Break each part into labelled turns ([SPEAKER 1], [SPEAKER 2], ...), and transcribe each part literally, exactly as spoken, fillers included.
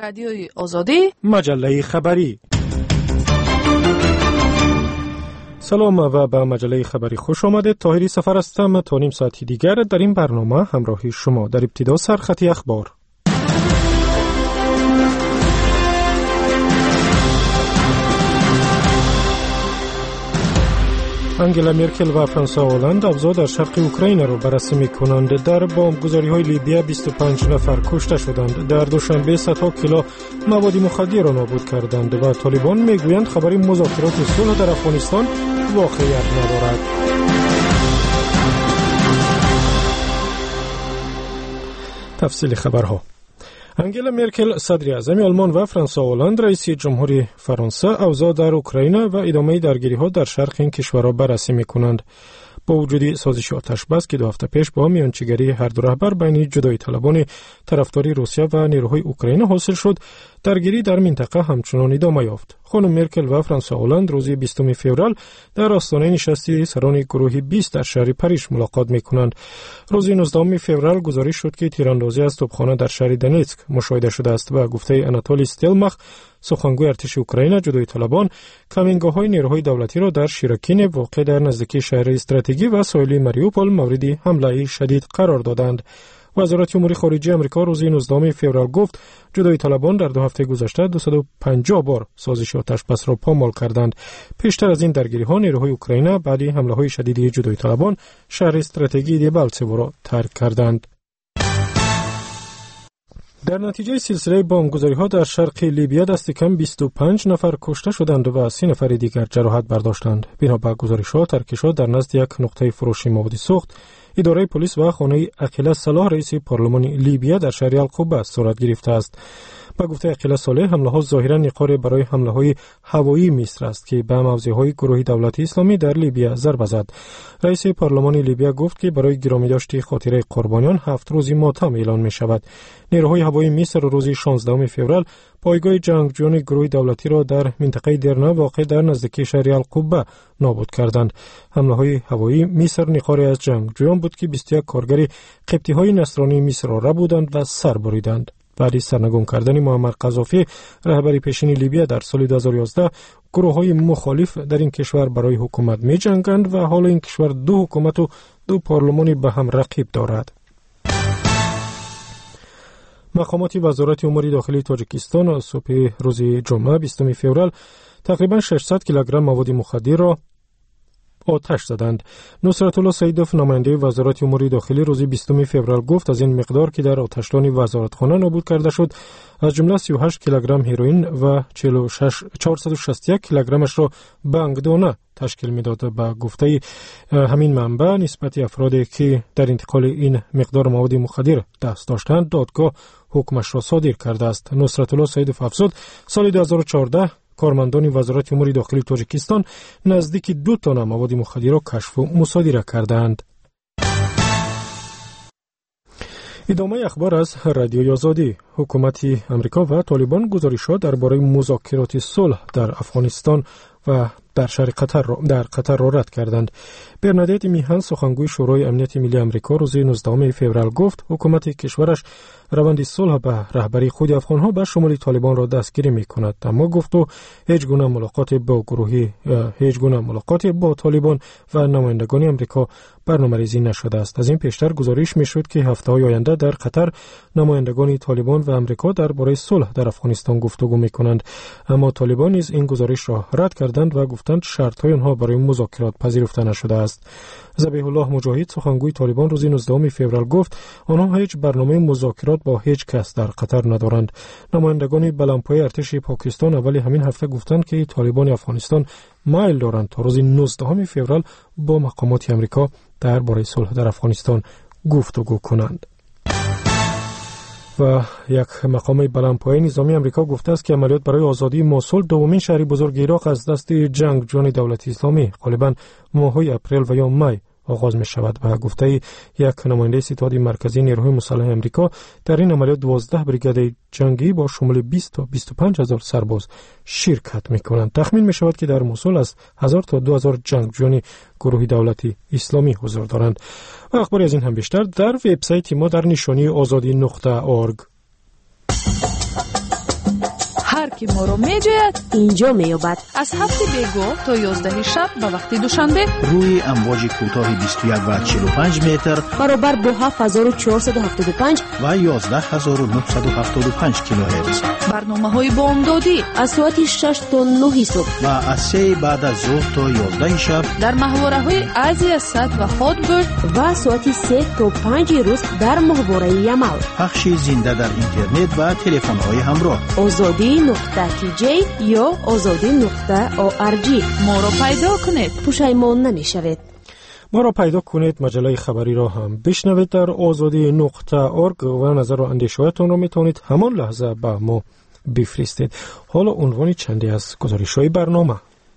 [SPEAKER 1] رادیوی آزادی،
[SPEAKER 2] مجله خبری. سلام و به مجله خبری خوش آمدید. طاهری سفر هستم. تا نیم ساعتی دیگر در این برنامه همراهی شما. در ابتدا سرخط اخبار. انگلا مرکل و فرانسوا هلند افزا در شرق اوکراین را بررسی می‌کنند. در بمبگذاری‌های لیبیا بیست و پنج نفر کشته شدند. در دوشنبه صدها کیلو مواد مخدر را نابود کردند و طالبان میگویند خبری مذاکرات صلح در افغانستان واقعیت ندارد. تفصیل خبرها. انگلا مرکل صدر اعظم آلمان و فرانسوا هلند رئیس جمهوری فرانسه اوضاع در اوکراین و ادامه درگیری‌ها در شرق این کشورها بررسی می‌کنند. با وجود سازش آتش بس که دو هفته پیش با میانجیگری هر دو رهبر بین جدایی طلبان طرفداری روسیه و نیروهای اوکراین حاصل شد، درگیری در منطقه همچنان ادامه یافت. خانم مرکل و فرانسوا هلند روز بیستم فوریه در آستانه نشست سران گروه بیست در شهر پاریس ملاقات می‌کنند. روز نوزدهم فوریه گزارش شد که تیراندازی از توپخانه در شهر دونتسک مشاهده شده است و گفته آناتولی استلماخ، سخنگوی ارتش اوکراین، جدایی طلبان کمینگاه‌های نیروهای دولتی را در شیراکین واقع در نزدیکی شهر استراتژی و ساحلی ماریوپول مورد حمله شدید قرار دادند. وزارت امور خارجه آمریکا روز نوزدهم فوریه گفت جدایی طلبان در دو هفته گذشته دویست و پنجاه بار سازش آتش بس را پامال کردند. پیشتر از این درگیری‌ها نیروهای اوکراین بعد حمله‌های شدید جدایی طلبان شهر استراتژی دیبالتسو را ترک کردند. در نتیجه سلسله بمبگذاری‌ها در شرق لیبیا دست کم بیست و پنج نفر کشته شدند و سی نفر دیگر جراحت برداشتند. بنا به گزارش‌ها ترکش‌ها در نزد یک نقطه فروشی مواد سوخت اداره پلیس و خانه اخیل صلاح رئیس پارلمان لیبیا در شهر القبه صورت گرفته است. با گفته اخیل صالح حمله‌ها ظاهراً نقاره برای حمله‌های هوایی مصر است که به موضع‌های گروه دولتی اسلامی در لیبیا ضربه زد. رئیس پارلمان لیبیا گفت که برای گرامی‌داشت خاطره قربانیان هفت روزی ماتم اعلان می‌شود. نیروهای هوایی مصر روز شانزدهم فوریه پایگاه جنگجویان گروه دولتی را در منطقه درنا واقع در نزدیکی شهر القبه نابود کردند. حمله‌های هوایی مصر نقاره از جنگجویان بود که بیست و یک کارگر قبطی‌های نصرانی مصر را بودند و سر بریدند. بعد از سرنگون کردن معمر قذافی رهبر پیشین لیبیا در سال دو هزار و یازده، گروه‌های مخالف در این کشور برای حکومت می‌جنگند و حال این کشور دو حکومت و دو پارلمانی به هم رقیب دارد. مقامات وزارت امور داخلی تاجیکستان صبح روز جمعه بیستم فوریه تقریباً ششصد کیلوگرم مواد مخدر را آتش زدند. نصرت الله سیدوف نماینده وزارت امور داخلی روز بیستم فوریه گفت از این مقدار که در آتشدان وزارتخانه نابود کرده شد از جمله سی و هشت کیلوگرم هیروئین و چهارصد و شصت و یک کیلوگرمش را بانکدانه تشکیل میداد. به گفته همین منبع نسبت افرادی که در انتقال این مقدار مواد مخدر دست داشتند دادگاه حکمش را صادر کرده است. نصرت الله سیدوف افزود سال دو هزار و چهارده کارمندان وزارت امور داخلی تاجیکستان نزدیک دو تن مواد مخدر را کشف و مصادره کردند. ادامه اخبار از رادیوی آزادی. حکومت امریکا و طالبان گزارش‌ها درباره مذاکرات صلح در افغانستان و در شهر قطر را در قطر را رد کردند. برنادت میهن سخنگوی شورای امنیت ملی آمریکا روز نوزدهم فوریه گفت حکومت کشورش روند صلح به رهبری خود افغان‌ها به شمول طالبان را دستگیری می‌کند، اما گفت و هیچ گونه ملاقات با گروهی هیچ گونه ملاقات با طالبان و نمایندگان آمریکا برنامه‌ریزی نشده است. از این پیشتر گزارش می‌شد که هفته‌های آینده در قطر نمایندگان طالبان و آمریکا درباره صلح در افغانستان گفتگو می‌کنند، اما طالبان نیز این گزارش را رد کردند و گفتند شرط‌های آنها برای مذاکرات پذیرفته نشده است. ذبیح الله مجاهد سخنگوی طالبان روز نوزدهم فوریه گفت آنها هیچ برنامه مذاکرات با هیچ کس در قطر ندارند. نمایندگان بلندپایه ارتش پاکستان اولی همین هفته گفتند که طالبان افغانستان مایل دارند تا روز نوزدهم فوریه با مقامات آمریکا درباره صلح در افغانستان گفتگو کنند. و یک مقام بلندپایه نظامی آمریکا گفته است که عملیات برای آزادی موصل دومین شهر بزرگ عراق از دست جنگجویان دولت اسلامی غالباً ماه‌های اپریل و یا می آغاز می شود. و گفته یک نماینده ستاد مرکزی نیروهای مسلح آمریکا در این عملیات دوازده بریگاد جنگی با شمول بیست تا بیست و پنج هزار سرباز شرکت می کنند. تخمین می شود که در موصل از هزار تا دو هزار جنگجویان گروه دولتی اسلامی حضور دارند. و اخباری از این هم بیشتر در وبسایت ما در نشانی آزادی نقطه اورگ.
[SPEAKER 1] که ما رو میجوید
[SPEAKER 3] اینجا میابد.
[SPEAKER 1] از هفت بیگاه تا یازده شب به وقت دوشنبه
[SPEAKER 4] روی امواج کوتاه بیست و یک و چهل و پنج متر
[SPEAKER 3] برابر با هفت هزار و چهارصد و هفتاد و پنج
[SPEAKER 4] و یازده هزار و نهصد و هفتاد و پنج کیلوهرتز.
[SPEAKER 1] برنامه های بامدادی
[SPEAKER 3] از ساعت شش تا نه صبح
[SPEAKER 4] و از سه بعد از ظهر تا یازده شب
[SPEAKER 1] در محوره های آزیا صد و هاتبرد
[SPEAKER 3] و ساعت سه تا پنج روز در محوره یمل.
[SPEAKER 4] پخش زنده در اینترنت و تلفن های همراه.
[SPEAKER 3] آزادی نقطه تی جی یا آزادی نقطه آ ار جی.
[SPEAKER 1] ما را پیدا کنید،
[SPEAKER 3] پشیمان نمیشوید.
[SPEAKER 2] ما را پیدا کنید، مجله خبری را هم بشنوید در آزادی نقطه اورگ و نظر و اندیشه‌هایتان را میتونید همان لحظه به ما بفرستید. حالا عنوان چندی از گزارش‌های برنامه.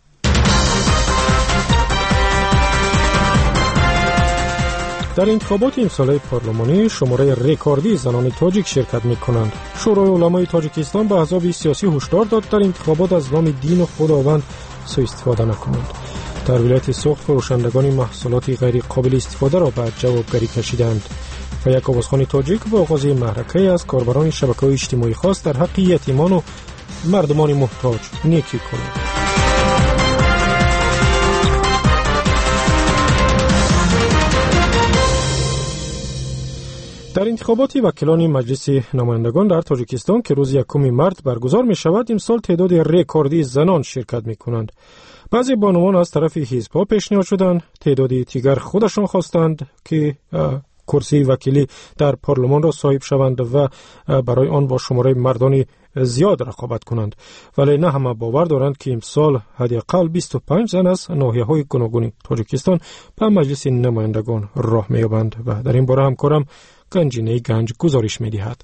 [SPEAKER 2] در انتخابات امساله پارلمانی شماره رکوردی زنان تاجیک شرکت می‌کنند. شورای علمای تاجیکستان به احزاب سیاسی هشدار داد در انتخابات از نام دین و خداوند سوء استفاده نکنند. در ولایت سوخت فروشندگان محصولات غیر قابل استفاده را به جوابگری کشیدند و یک آوازخوان تاجیک با آغاز معرکه از کاربران شبکه‌های اجتماعی خواست در حق یتیمان و مردمان محتاج نیکی کند. در انتخابات وکیلان مجلس نمایندگان در تاجیکستان که روز یکم مارس برگزار می شود، امسال تعداد رکوردی زنان شرکت می کنند. بعضی بانوان از طرف حزب‌ها پیشنهاد شدند، تعدادی دیگر خودشان خواستند که کرسی وکیلی در پارلمان را صاحب شوند و برای آن با شماره مردان زیاد رقابت کنند، ولی نه همه باور دارند که امسال حداقل بیست و پنج زن از ناحیه‌های گوناگون تاجیکستان به مجلس نمایندگان راه می‌یابند و در این باره همکارم گنجینه گنج گزارش می‌دهد.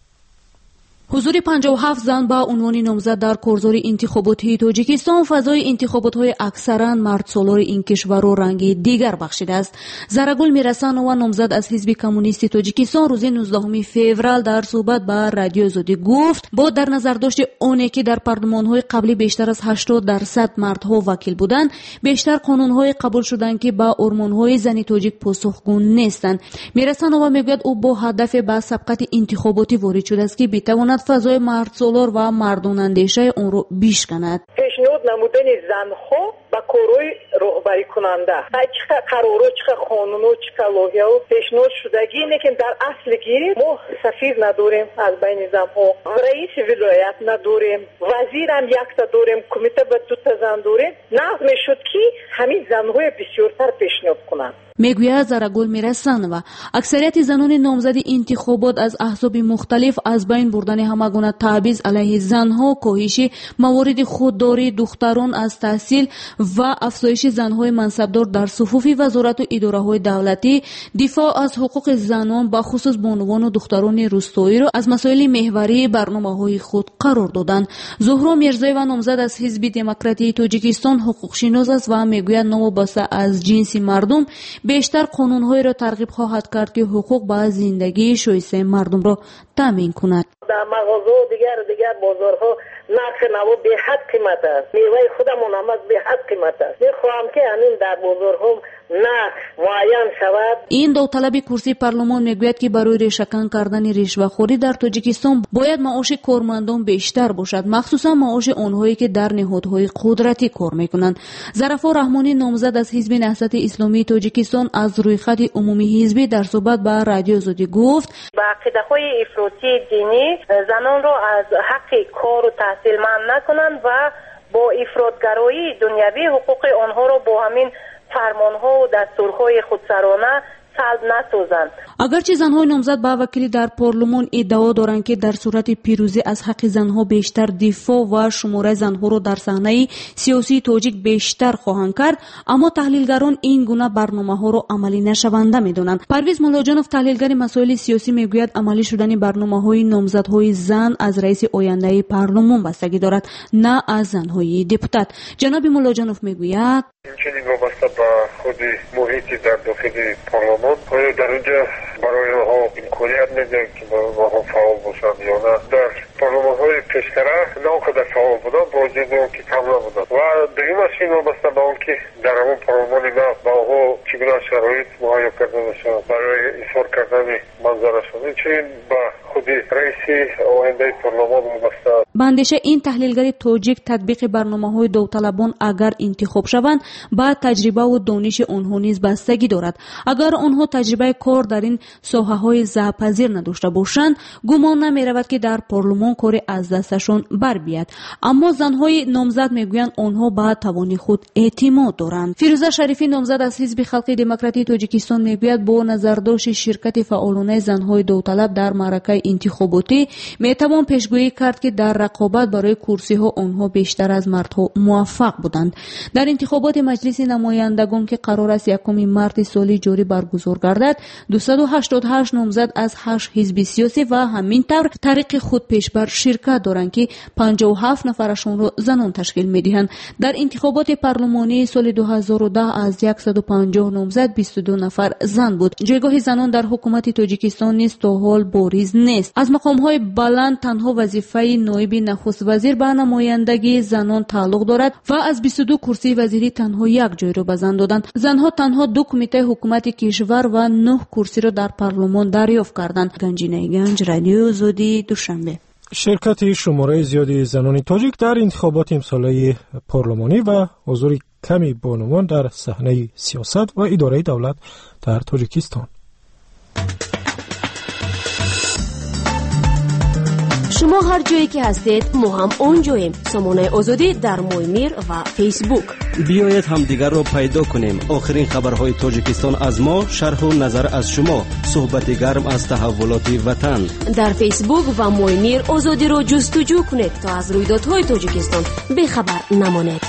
[SPEAKER 5] حضور پنجاه و هفت زن با عنوان نامزد در کارزار انتخاباتی تاجیکستان فضای انتخابات‌های اکثراً مردسالار این کشور را رنگی دیگر بخشیده است. زرگل میرسانова نامزد از حزب کمونیست تاجیکستان روز نوزدهم فوریه در صحبت با رادیو آزادی گفت با در نظر داشت آنی که در پارلمان‌های قبلی بیشتر از هشتاد درصد مردها وکیل بودند، بیشتر قانون‌های قبول شدند که با آرمان‌های زن تاجیک پاسخگو نیستند. میرسانова میگوید او با هدف به سبقت انتخاباتی وارد شده است که بتواند فضای مردسالار و مردان اندیشه اون رو بیشکند.
[SPEAKER 6] پیشنهاد نمودن زنها با کارهای راهبری کننده چه قرارو چه قانونو چه لایحه پیشنهاد شدگی اینه که در اصلگی ما سفیر نداریم از بین زنها، رئیس ولایت نداریم، وزیر هم یک تا داریم، کمیته به دو تا زن داریم. نظم شد که همین زنهای بسیارتر پیشنهاد کنند.
[SPEAKER 5] میگوید زرگل میرسانова اکثریت زنان نامزد انتخابات از احزاب مختلف از بین بردن همگونه تبعیض علیه زنها، کاهش موارد خودداری دختران از تحصیل و افزایش زنهای منصبدار در صفوف وزارت و اداره‌های دولتی، دفاع از حقوق زنان با خصوص بانوان و دختران روستایی را از مسائل محوری برنامه‌های خود قرار دادند. زهرا میرزایeva نامزد از حزب دموکراتی تاجیکستان حقوق شناس است و میگوید نوابسته از جنس مردم بیشتر قانون‌های را ترغیب خواهد کرد که حقوق با زندگی شایسته مردم را تامین کند.
[SPEAKER 6] در مغازه و دیگر دیگر بازارها نرخ نوا به حد قیمت است. میوه خودمون هم به حد قیمت است. میخواهم که همین در بازارها نرخ معین شود.
[SPEAKER 5] این داوطلب کرسی پارلمان میگوید که برای ریشه‌کن کردن رشوه‌خوری در تاجیکستان باید معاش کارمندان بیشتر باشد، مخصوصا معاش آنهایی که در نهادهای قدرتی کار میکنند. ظرفا رحمانی نامزد از حزب نهضت اسلامی تاجیکستان از رویخط عمومی حزبی در صحبت با رادیو آزادی گفت
[SPEAKER 7] با عقیده‌های افراطی دینی زنان را از حق کار و تحصیل منع نکنند و با افراطگرایی دنیوی حقوق آنها را با همین فرمانها و دستورهای خودسرانه سلب نسازند.
[SPEAKER 5] اگرچه زنهای نامزد به وکیلی در پارلمان ادعا دارند که در صورت پیروزی از حق زنها بیشتر دفاع و شماره زنها را در صحنه سیاسی تاجیک بیشتر خواهند کرد، اما تحلیلگران این گونه برنامه‌ها را عملی نشونده می‌دانند. پرویز مولاجانوف تحلیلگر مسائل سیاسی میگوید عملی شدن برنامه‌های نامزدهای زن از رئیس آینده پارلمان بستگی دارد، نه از زنهای دپوتات. جناب مولاجانوف میگوید
[SPEAKER 8] همچنین وابسته به خود محیطی در داخل پارلمان آیا در اونجا برای آنها امکانیت میدن که آنها فعال باشند یا نه. در پارلمان های پیشتره نه آنقدر فعال بودن با وجود اون که کم نبودن و دیگه مسئله وابسته به اون که در همون پارلمان نه با آنها چگونه شرایط مهیا کرده باشند برای اظهار کردن منظرشون. همچنین به خود رئیس آینده پارلمان وابسته.
[SPEAKER 5] به اندیشه این تحلیلگر تاجیک تطبیق برنامه‌های داوطلبان اگر انتخاب شوند با تجربه و دانش آنها نیز بستگی دارد. اگر آنها تجربه کار در این ساحه‌های ضعف‌پذیر نداشته باشند گمان نمی‌رود که در پارلمان کار از دستشان بر بیاید. اما زنهای نامزد میگویند آنها به توان خود اعتماد دارند. فیروزه شریفی نامزد از حزب خلق دموکراتی تاجیکستان میگوید با نظرداشت شرکت فعالانه زنهای داوطلب در معرکه انتخاباتی میتوان پیشگویی کرد که در رقابت برای کرسی ها آنها بیشتر از مردها موفق بودند. در انتخابات مجلس نمایندگان که قرار است یکم مارس سال جاری برگزار گردد دویست و هشتاد و هشت نامزد از هشت حزب سیاسی و همین طور طریق خود پیشبر شرکت دارند که پنجاه و هفت نفرشان را زنان تشکیل میدهند. در انتخابات پارلمانی سال دو هزار و ده از صد و پنجاه نامزد بیست و دو نفر زن بود. جایگاه زنان در حکومت تاجیکستان نیز تا حال باریز نیست. از مقام‌های بلند تنها وظیفه نایب نخست وزیر به نمایندگی زنان تعلق دارد و از بیست و دو کرسی وزیری تنها یک جای را به زن دادند. زنها تنها دو کمیته حکومت کشور و نه کرسی را در پارلمان دریافت کردند. گنجینه گنج، رادیو آزادی، دوشنبه.
[SPEAKER 2] شرکت شماره زیادی زنان تاجیک در انتخابات امساله پارلمانی و حضور کمی بانوان در صحنه سیاست و اداره دولت در تاجیکستان.
[SPEAKER 3] شما هر جایی که هستید ما هم اونجاییم. سامانه آزادی در مویمیر و فیسبوک.
[SPEAKER 9] بیایید هم دیگر را پیدا کنیم. آخرین خبرهای تاجیکستان از ما، شرح و نظر از شما، صحبت گرم از تحولات وطن. در فیسبوک و مویمیر آزادی را جستجو کنید تا از رویدادهای تاجیکستان بیخبر نمانید.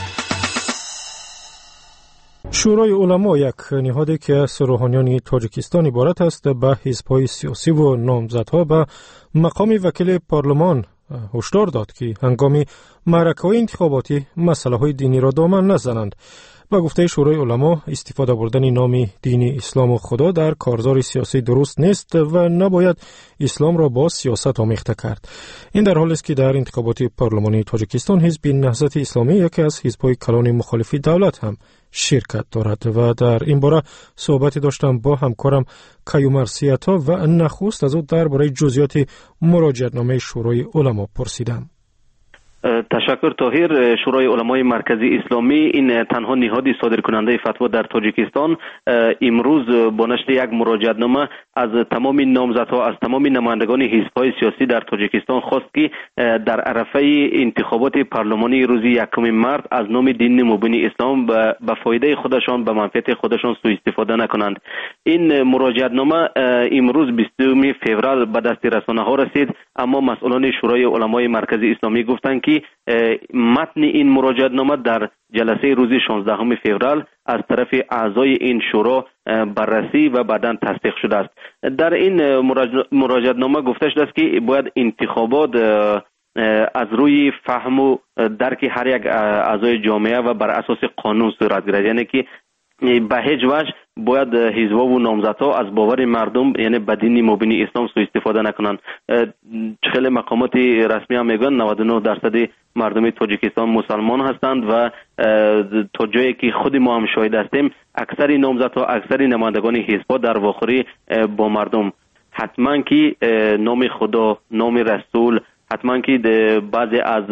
[SPEAKER 2] شورای علما یک نهادی که از روحانیان تاجیکستان عبارت است به حزب‌های سیاسی و نامزدها به مقام وکیل پارلمان هشدار داد که هنگام معرکه‌های انتخاباتی مسائل دینی را دامن نزنند. با گفته شورای علما استفاده بردن نام دین اسلام و خدا در کارزار سیاسی درست نیست و نباید اسلام را با سیاست آمیخته کرد. این در حالی است که در انتخابات پارلمانی تاجیکستان حزب نهضت اسلامی یکی از حزب‌های کلان مخالف دولت هم شرکت دارد و در این باره صحبتی داشتم با همکارم کیومر سیاتا و نخست از او درباره جزئیات مراجعه‌نامه شورای علما پرسیدم.
[SPEAKER 10] تشکر طاهر. شورای علمای مرکزی اسلامی این تنها نهادی صادر کننده فتوا در تاجیکستان امروز با نشر یک مراجعه‌نامه از تمام نامزدها از تمام نمایندگان حزب‌های سیاسی در تاجیکستان خواست که در عرفه انتخابات پارلمانی روز یکم مارس از نام دین مبین اسلام به فایده خودشان به منفعت خودشان سوء استفاده نکنند. این مراجعه‌نامه امروز بیستم فوریه به دست رسانه‌ها رسید، اما مسئولان شورای علمای مرکزی اسلامی گفتند که متن این مراجعه‌نامه در جلسه روز شانزدهم فوریه از طرف اعضای این شورا بررسی و بعداً تصدیق شده است. در این مراجعه‌نامه گفته شده است که باید انتخابات از روی فهم و درک هر یک اعضای جامعه و بر اساس قانون صورت گیرد، یعنی که به هیچ وجه باید حزب‌ها و نامزدها از باور مردم یعنی به دین مبین اسلام سوء استفاده نکنند. خیلی مقامات رسمی هم میگن نود و نه درصد مردم تاجیکستان مسلمان هستند و تا جایی که خود ما هم شاهد هستیم اکثر نامزدها اکثر نمایندگان حزب‌ها در واقع با مردم حتما که نام خدا، نام رسول، حتما که بعضی از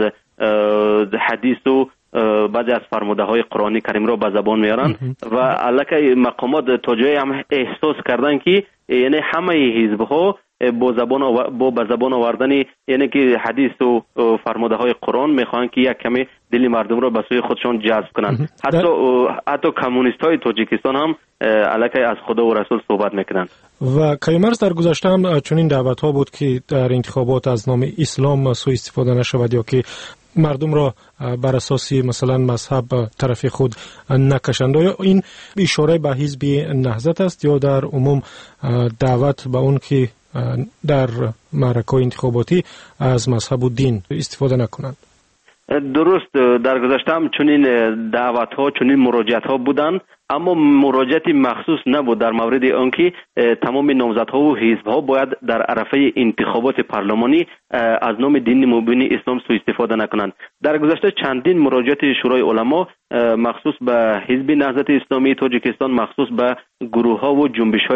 [SPEAKER 10] حدیث و بعضی از فرموده های قرآنی کریم را به زبان میارن و الکه مقامات تا جایی هم احساس کردن که یعنی همه حزب ها با زبان با به زبان آوردن یعنی که حدیث و فرموده های قرآن میخوان که یک کمی دل مردم را به سوی خودشان جذب کنند. حتی حتی کمونیست های تاجیکستان هم الکه از خدا و رسول صحبت میکنن.
[SPEAKER 2] و کیومرس در گذشته هم چنین دعوت ها بود که در انتخابات از نام اسلام سوء استفاده نشود یا که مردم را بر اساس مثلا مذهب طرف خود نکشند. یا این اشاره به حزب نهضت است یا در عموم دعوت به اون که در معرکه انتخاباتی از مذهب و دین استفاده نکنند؟
[SPEAKER 10] درست، در گذشته هم چنین دعوت ها چنین مراجعت ها بودند، اما مراجعت مخصوص نبود در مورد آنکه تمام نامزدها و حزب‌ها باید در عرفه انتخابات پارلمانی از نام دین مبین اسلام سوء استفاده نکنند. در گذشته چندین مراجعت شورای علما مخصوص به حزب نهضت اسلامی تاجیکستان، مخصوص به گروه‌ها و جنبش‌های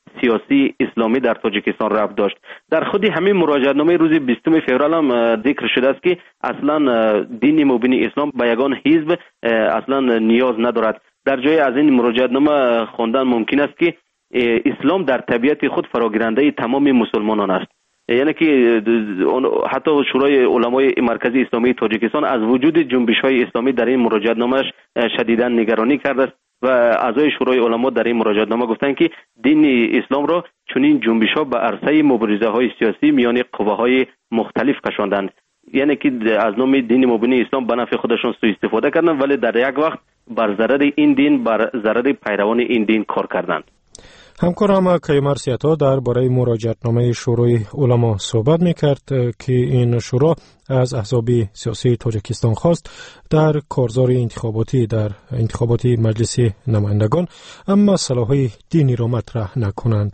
[SPEAKER 10] سیاسی اسلامی در تاجیکستان رفت داشت. در خود همین مراجعتنامه روز بیستم فوریه هم ذکر شده است که اصلا دین مبین اسلام به یگان حزب اصلا نیاز ندارد. در جای از این مراجعتنامه خواندن ممکن است که اسلام در طبیعت خود فراگیرنده تمام مسلمانان است. یعنی که حتی شورای علمای مرکزی اسلامی تاجیکستان از وجود جنبش‌های اسلامی در این مراجعتنامه‌اش شدیداً نگرانی کرده است و اعضای شورای علما در این مراجعتنامه گفتند که دین اسلام را چنین جنبش‌ها به عرصه مبارزه‌های سیاسی میان قواهای مختلف کشاندند. یعنی که از نام دین مبین اسلام به نفع خودشان سوء استفاده کردند، ولی در یک وقت بر ضرر این دین، بر ضرر پیروان این دین کار کردند.
[SPEAKER 2] همکارم کیمر سیاتا درباره مراجعتنامه شورای علما صحبت میکرد که این شورا از احزاب سیاسی تاجیکستان خواست در کارزار انتخاباتی در انتخاباتی مجلس نمایندگان اما مسائل دینی را مطرح نکنند.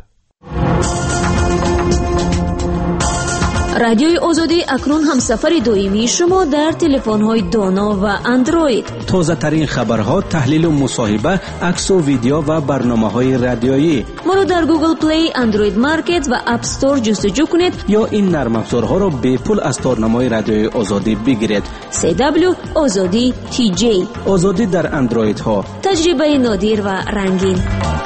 [SPEAKER 3] رادیوی آزادی اکنون همسفر دائمی شما در تلفن‌های دانا و اندروید.
[SPEAKER 9] تازه ترین خبرها، تحلیل و مصاحبه، عکس و ویدیو و برنامه‌های رادیویی.
[SPEAKER 3] ما را در گوگل پلی، اندروید مارکت و اپ استور جستجو کنید
[SPEAKER 9] یا این نرم افزارها را به پول از تارنمای رادیوی آزادی بگیرید.
[SPEAKER 3] سی دبلیو آزادی تی جی.
[SPEAKER 9] آزادی در اندروید ها.
[SPEAKER 3] تجربه نادر و رنگین.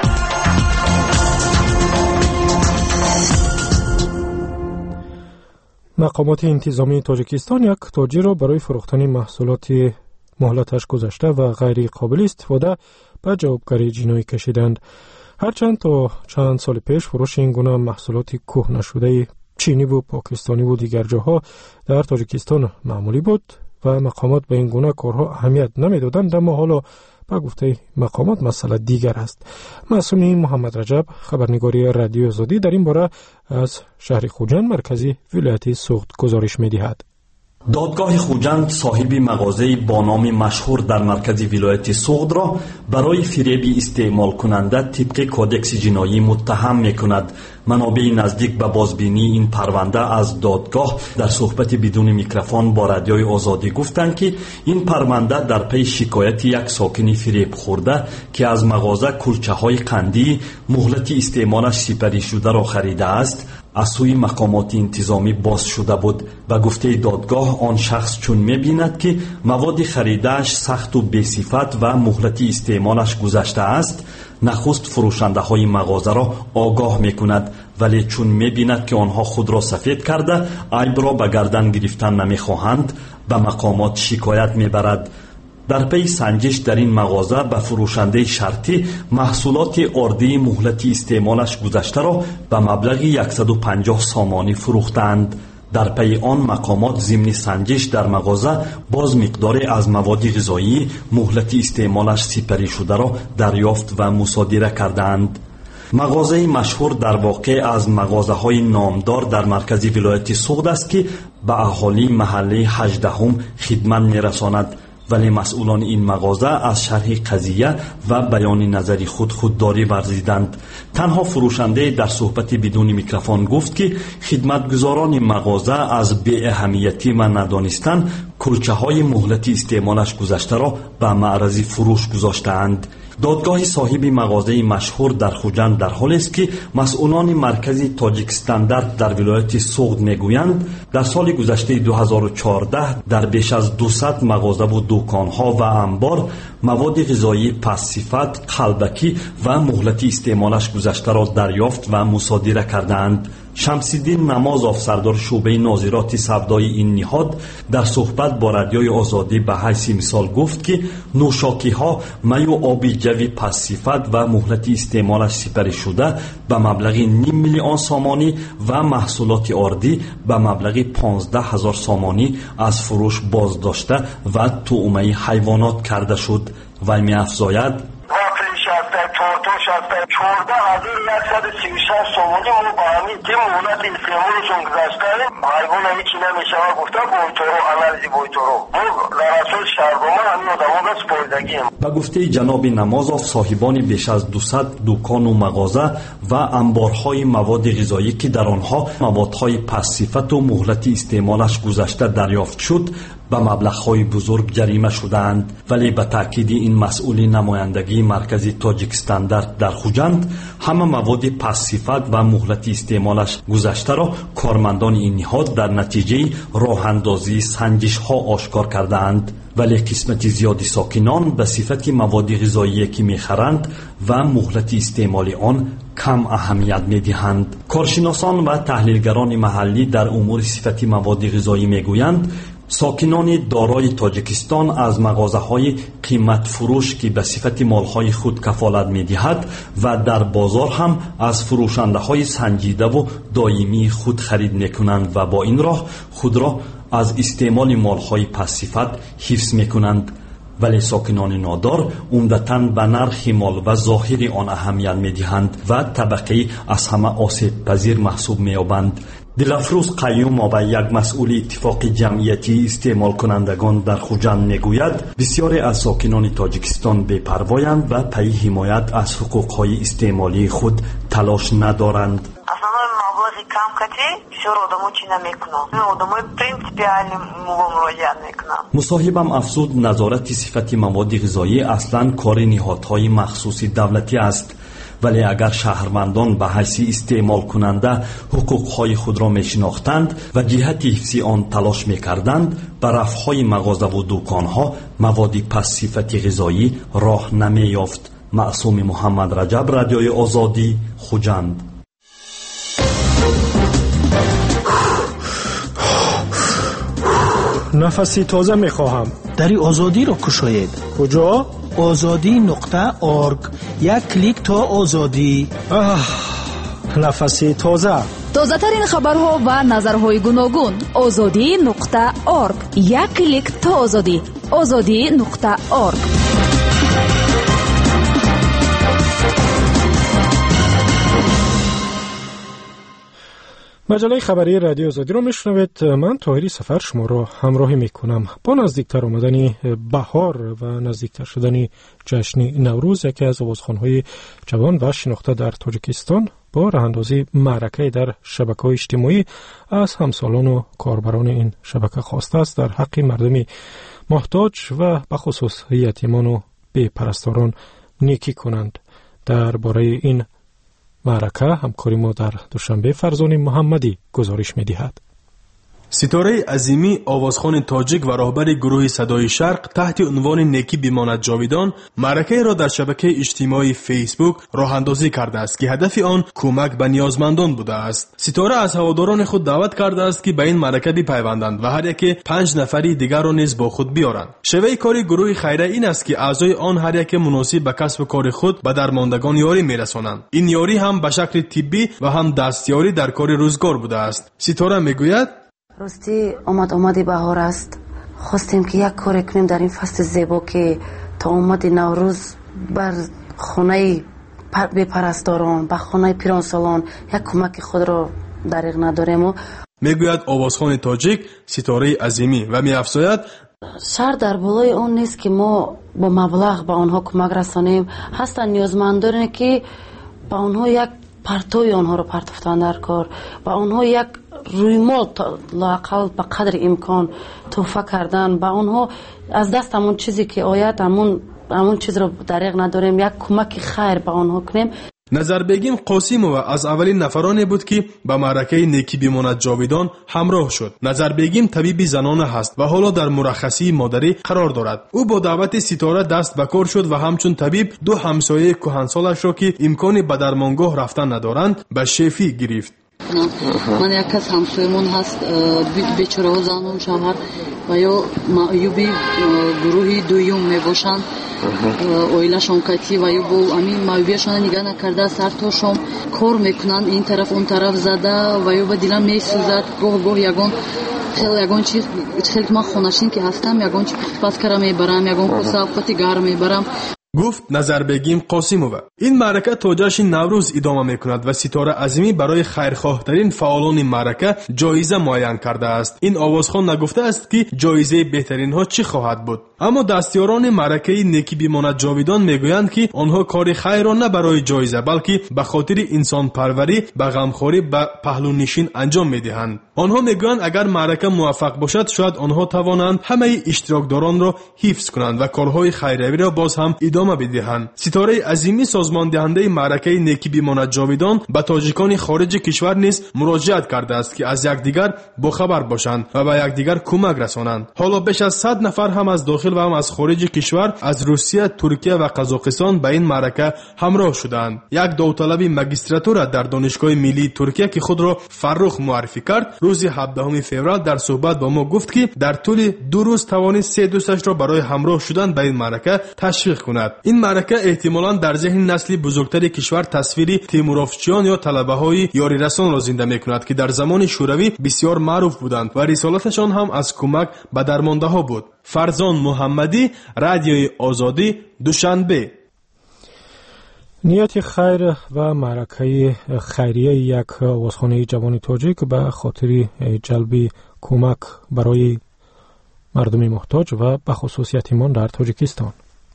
[SPEAKER 2] مقامات انتظامی تاجیکستان یک تاجر را برای فروختن محصولات مهلتش گذشته و غیر قابل استفاده به جوابگری جنایی کشیدند. هرچند تا چند سال پیش فروش این گونه محصولات کهنه شده چینی و پاکستانی و دیگر جاها در تاجیکستان معمولی بود و مقامات به این گونه کارها اهمیت نمیدادند، اما حالا با گفته مقامات مسئله دیگر است. معصومی محمد رجب، خبرنگاری رادیو آزادی، در این باره از شهر خوجند مرکزی ولایت سوخت گزارش می‌دهد.
[SPEAKER 11] دادگاه خوجند صاحب مغازه با نام مشهور در مرکز ولایت سوخت را برای فریب استعمال کننده طبق کودکس جنایی متهم می‌کند. منابع نزدیک به بازبینی این پرونده از دادگاه در صحبت بدون میکروفون با رادیوی آزادی گفتند که این پرونده در پی شکایت یک ساکن فریب خورده که از مغازه کلچه‌های قندی مهلت استعمالش سپری شده را خریده است از سوی مقامات انتظامی باز شده بود. به گفته دادگاه آن شخص چون می‌بیند که مواد خریده‌اش سخت و بی‌صفت و مهلت استعمالش گذشته است، نخست فروشنده های مغازه را آگاه می کند، ولی چون می بیند که آنها خود را سفید کرده عیب را به گردن گرفتن نمی خواهند به مقامات شکایت می برد. در پی سنجش در این مغازه به فروشنده شرطی محصولات اردی مهلت استعمالش گذشته را به مبلغ صد و پنجاه سامانی فروختند. در پی آن مقامات ضمن سنجش در مغازه باز مقداری از مواد غذایی مهلت استعمالش سپری شده را دریافت و مصادره کردند. مغازه مشهور در واقع از مغازه های نامدار در مرکز ولایت سوخت است که به اهالی محله هجدهم خدمت می‌رساند، ولی مسئولان این مغازه از شرح قضیه و بیان نظری خود خودداری ورزیدند. تنها فروشنده در صحبت بدون میکروفون گفت که خدمتگزاران مغازه از بی اهمیتی و ندانستن کلچه های مهلتی استعمالش گذشته را به معرض فروش گذاشتند. دادگاه صاحب مغازه مشهور در خوجند در حالی است که مسئولان مرکزی تاجیکستان در ولایت سوخت میگویند در سال گذشته دو هزار و چهارده در بیش از دویست مغازه و دکانها و انبار مواد غذایی پس‌صفت، قلبکی و مهلتی استعمالش گذشته را دریافت و مصادره کردند. شمس‌الدین نمازوف سردار شعبه ناظرات سودای این نهاد در صحبت با رادیوی آزادی به حیث مثال گفت که نوشاکی ها می و آب جوی پس‌صفت و مهلتی استعمالش سپری شده به مبلغ نیم میلیون سامانی و محصولات اردی به مبلغ پانزده هزار سامانی از فروش باز داشته و طعمه حیوانات کرده شد. و می افزاید
[SPEAKER 12] تورتوش هستن چورده هزار یکصد و سی و شش سامانی ما با همین که مهلت استعمالشون گذشته حیوان هیچی نمیشه و گفته بویتورو انالیزی بویتورو ما در اصل شهرگامان همین آدمان را سپایدگیم.
[SPEAKER 11] به گفته جناب نمازوف صاحبان بیش از دویست دکان و مغازه و انبارهای مواد غذایی که در آنها موادهای پس‌صفت و مهلت استعمالش گذشته دریافت شد به مبلغ‌های بزرگ جریمه شدند. ولی به تأکید این مسئول نمایندگی مرکزی تاجیکستان در در خوجند، همه مواد پس صفت و مهلت استعمالش گذشته را کارمندان این نهاد در نتیجه راه اندازی سنجش ها آشکار کردند. ولی قسمت زیادی ساکنان به صفت مواد غذایی که می‌خرند و مهلت استعمال آن کم اهمیت می‌دهند. کارشناسان و تحلیلگران محلی در امور صفت مواد غذایی می‌گویند ساکنان دارای تاجیکستان از مغازه‌های قیمت فروش که به صفت مال‌های خود کفالت می‌دهد و در بازار هم از فروشنده‌های سنجیده و دائمی خود خرید می‌کنند و با این راه خود را از استعمال مال‌های پس صفت حفظ می‌کنند. ولی ساکنان نادار عمدتاً به نرخ مال و ظاهر آن اهمیت می‌دهند و طبقه از همه آسیب پذیر محسوب می‌یابند. دلافروز قیوم آبا یک مسئول اتفاق جمعیتی استعمال کنندگان در خوجند میگوید بسیاری از ساکنان تاجیکستان بی‌پروایند و پی حمایت از حقوق‌های استعمالی خود تلاش ندارند. مصاحبم افزود نظارت صفت مواد غذایی اصلاً کار نهادهای مخصوص دولتی است. ولی اگر شهروندان به حیث استعمال کننده حقوقهای خود را میشناختند و جهت حفظ آن تلاش میکردند، به رفعهای مغازه و دکانها مواد پس صفت غذایی راه نمیافت. معصوم محمد رجب، رادیوی آزادی، خوجند.
[SPEAKER 2] نفسی تازه میخواهم.
[SPEAKER 4] دری آزادی را کشاید.
[SPEAKER 2] کجا؟
[SPEAKER 4] آزادی نقطه ارگ. یک کلیک تا آزادی.
[SPEAKER 2] نفسی تازه.
[SPEAKER 1] تازه ترین خبرها و نظرهای گوناگون.
[SPEAKER 3] آزادی نقطه ارگ. یک کلیک تا آزادی. آزادی نقطه ارگ.
[SPEAKER 2] مجله خبری رادیو آزادی را میشنوید. من طاهری سفر شما را همراهی میکنم. با نزدیکتر آمدن بهار و نزدیکتر شدن جشن نوروز، یکی از آوازخوان‌های جوان و شناخته در تاجیکستان با راه‌اندازی معرکه در شبکه‌های اجتماعی از همسالان و کاربران این شبکه خواسته است در حق مردم محتاج و به خصوص یتیمان و بی‌پرستاران نیکی کنند. درباره این معرکه همکاری ما در دوشنبه فرزانه محمدی گزارش می‌دهد.
[SPEAKER 13] ستاره عظیمی، آوازخوان تاجیک و راهبر گروه صدای شرق تحت عنوان نیکی بماند جاویدان، معرکه را در شبکه اجتماعی فیسبوک راه اندازی کرده است که هدف آن کمک به نیازمندان بوده است. ستاره از هواداران خود دعوت کرده است که به این معرکه بپیوندند و هر یک پنج نفری دیگر را نیز با خود بیارند. شیوه کار گروه خیریه این است که اعضای آن هر یک مناسب به کسب کار خود به درماندگان یاری میرسانند. این یاری هم به شکل طبی و هم دستیاری در کار روزگار بوده است. ستاره میگوید
[SPEAKER 14] راستی آمد آمدی بهار است. خواستیم که یک کار کنیم در این فصل زیبا که تا آمد نوروز بر خانه بی‌پرستاران، به خانه پیرانسالان یک کمک خود را دریغ نداریم. و
[SPEAKER 13] میگوید آوازخوان تاجیک ستاره عظیمی و می‌افزاید
[SPEAKER 14] شر در بالای آن نیست که ما با مبلغ به آنها کمک رسانیم. هستند نیازمندانی که به آنها یک پرتوی آنها را پرتافتن در کار، به آنها یک روی مال لااقل به قدر امکان تحفه کردن، به آنها از دست همون چیزی که آید همون همون چیز را دریغ نداریم، یک کمک خیر به آنها کنیم.
[SPEAKER 13] نظربگیم قاسیمووا از اولین نفرانی بود که به معرکه نیکی بماند جاویدان همراه شد. نظربگیم طبیب زنانه هست و حالا در مرخصی مادری قرار دارد. او با دعوت ستاره دست به کار شد و همچون طبیب دو همسایه کهنسالش را که امکانی به درمانگاه رفتن ندارند به شفی گرفت.
[SPEAKER 5] من یک کس همسایمون هست بیچاره ها زنان شوهر و یا معیوبی گروهی دویم می باشند، اویلشان کتی و یا با امین معیوبیشان نگاه نکرده سر تا شام کار میکنند، این طرف اون طرف زده و یا به دیلم می سوزد. گاه گاه یگان خیلی یگان چیز خیلی که من خونشین که هستم یگان چی پس کرا میبرم، یگان کسه اوقاتی گرم میبرم.
[SPEAKER 13] گفت نظربگیم قاسیمووا. این معرکه تا جشن نوروز ادامه میکند و ستاره عظیمی برای خیرخواه ترین فعالان معرکه جایزه معین کرده است. این آوازخوان نگفته است که جایزه بهترین ها چی خواهد بود. اما دستیاران معرکه نیکی بماند جاویدان میگویند که آنها کار خیر را نه برای جایزه بلکه به خاطر انسان پروری به غمخوری به پهلو نشین انجام میدهند. آنها میگویند اگر معرکه موفق باشد شاید آنها توانند همه اشتراکداران را حفظ کنند و کارهای خیریه را باز هم ادامه بدهند. ستاره عظیمی سازمان دهنده معرکه نیکی بماند جاویدان به تاجیکان خارج کشور نیز مراجعت کرده است که از یکدیگر باخبر باشند و به یکدیگر کمک رسانند. حالا بیش از صد نفر هم از داخل و هم از خارج کشور از روسیه، ترکیه و قزاقستان به این معرکه همراه شدند. یک داوطلب ماجستراتور در دانشگاه ملی ترکیه که خود را فرخ معرفی کرد روز هفدهم فوریه در صحبت با ما گفت که در طول دو روز توانست سه دوستش را برای همراه شدن به این معرکه تشویق کند. این معرکه احتمالاً در ذهن نسل بزرگتر کشور تصویری تیمورافچیان یا طلبه‌های یاری رسان را زنده می‌کند که در زمان شوروی بسیار معروف بودند و رسالتشان هم از کمک به درمانده‌ها بود. فرزان محمدی، رادیوی آزادی، دوشنبه.
[SPEAKER 2] نیت خیر و معرکه خیریه یک آوازخوانه جوان تاجیک به خاطر جلب کمک برای مردم محتاج و به خصوص یتیمان در تاجیکستان.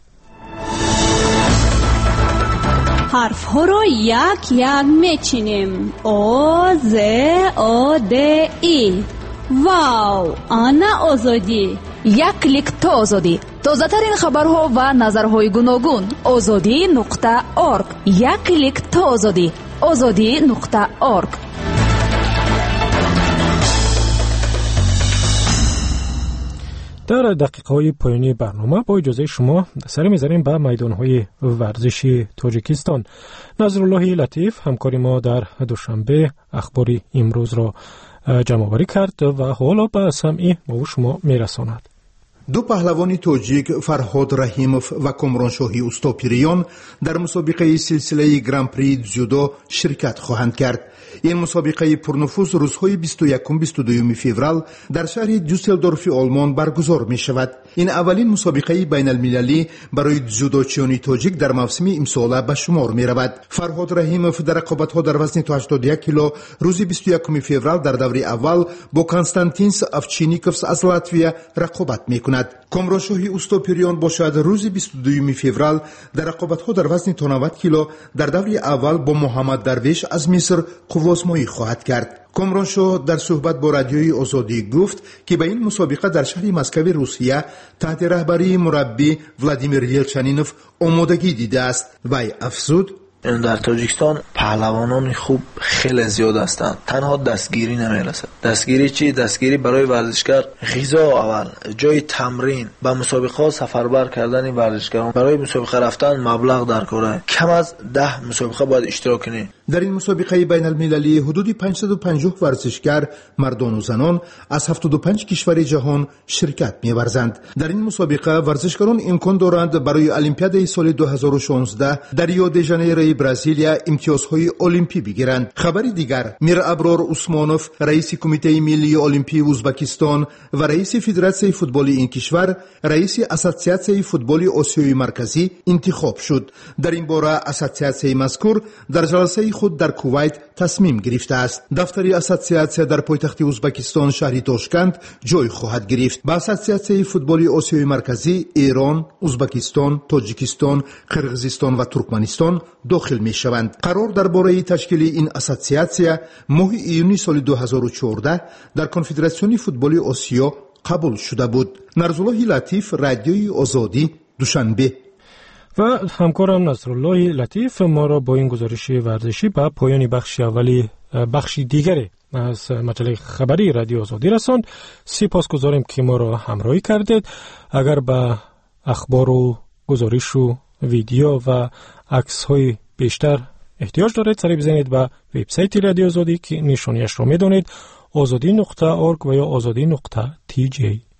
[SPEAKER 5] حرف ها را یک یک میچینیم. او ز او د ای. واو، آنا آزادی.
[SPEAKER 1] یک کلیک تا آزادی. تازه ترین خبرها و نظرهای گوناگون. آزادی نقطه اورگ. یک کلیک تا آزادی. آزادی نقطه اورگ.
[SPEAKER 2] در دقیقه های پایانی برنامه با اجازه شما سر می‌ذاریم به میدان های ورزشی تاجیکستان. نظرالله لطیف همکار ما در دوشنبه اخبار امروز را جمع آوری کرد و حالا به سمعی با شما میرساند.
[SPEAKER 15] دو پهلوان تاجیک فرهاد رحیموف و کامرانشاهی اوستاپیریان در مسابقه سلسله گران پری جودو شرکت خواهند کرد. این مسابقه پرنفوذ روزهای بیست و یکم بیست و دوم فوریه در شهر دوسلدورف آلمان برگزار می شود. این اولین مسابقه بین المللی برای جودوچیان تاجیک در موسم امسال به شمار می رود. فرهاد رحیموف در رقابت‌ها در وزن هشتاد و یک کیلو روز بیست و یکم فوریه در دوره اول با کنستانتینس اوچینیکوفس از لاتویا رقابت می کند. کامرانشاهی اوستاپیریان باشد روز بیست و دوم فوریه در رقابت‌ها در وزن نود کیلو در دوره اول با محمد درویش از مصر قوازمایی خواهد کرد. کامرانشاه در صحبت با رادیوی آزادی گفت که به این مسابقه در شهر مسکو روسیه تحت رهبری مربی ولادیمیر یلچنینوف آمادگی دیده است. وی افزود
[SPEAKER 16] در تاجیکستان پهلوانان خوب خیلی زیاد هستند. تنها دستگیری نمیرسد. دستگیری چی؟ دستگیری برای ورزشکار غذا اول، جای تمرین، به مسابقه ها سفربر کردن ورزشکاران، برای مسابقه رفتن مبلغ درکاره. کم از ده مسابقه باید اشتراک کنی.
[SPEAKER 15] در این مسابقه بین المللی حدود پانصد و پنجاه ورزشکار مردان و زنان از هفتاد و پنج کشور جهان شرکت می‌ورزند. در این مسابقه ورزشکاران امکان دارند برای المپیاد سال دو هزار و شانزده در ریو دی ژانیرو برزیلیا امتیازهای المپی بگیرند. خبری دیگر، میر ابرار عثمانوف رئیس کمیته ملی المپی ازبکستان و رئیس فدراسیون فوتبال این کشور رئیس اساسیاسیون فوتبال آسیای مرکزی انتخاب شد. در این باره اساسیاسیون مذکور در جلسه خود در کویت تصمیم گرفته است. دفتر اساسیاسیون در پایتخت ازبکستان شهر تاشکند جای خواهد گرفت. با اساسیاسیون فوتبال آسیای مرکزی ایران، ازبکستان، تاجیکستان، قرقیزستان و ترکمنستان داخل می شوند. قرار درباره تشکیل این اساسیاسیون ماه ایونی سال دو هزار و چهارده در کنفدراسیون فوتبال آسیا قبول شده بود. نظرالله لطیف، رادیوی آزادی، دوشنبه.
[SPEAKER 2] و همکارم نظرالله لطیف ما را با این گزارش ورزشی به پایان بخش اولی بخشی دیگری از مجله خبری رادیو آزادی رساند. سپاسگزاریم که ما را همراهی کردید. اگر به اخبار و گزارش و ویدیو و عکس های بیشتر احتیاج دارید سری بزنید به وبسایت رادیو آزادی که نشانیش را میدونید آزادی نقطه اورگ و یا آزادی نقطه تی جی.